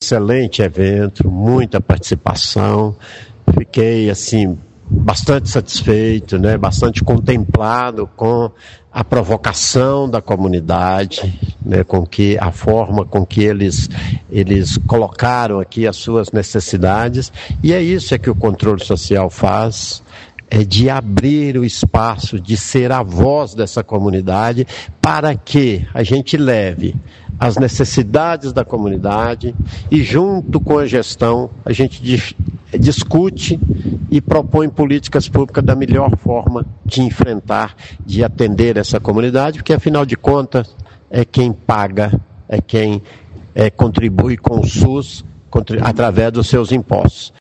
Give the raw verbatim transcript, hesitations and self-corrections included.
excelente evento, muita participação. Fiquei, assim, bastante satisfeito, né? Bastante contemplado com a provocação da comunidade, né? Com que a forma com que eles, eles colocaram aqui as suas necessidades. E é isso é que o controle social faz, é de abrir o espaço, de ser a voz dessa comunidade, para que a gente leve as necessidades da comunidade e, junto com a gestão, a gente dis- discute e propõe políticas públicas da melhor forma de enfrentar, de atender essa comunidade, porque, afinal de contas, é quem paga, é quem é, contribui com o SUS contrib- através dos seus impostos.